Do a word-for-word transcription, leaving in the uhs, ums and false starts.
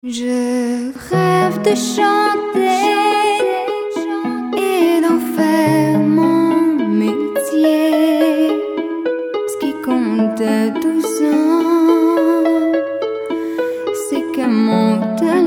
Je rêve de chanter et d'en faire mon métier. Ce qui compte à douze ans, c'est qu'à mon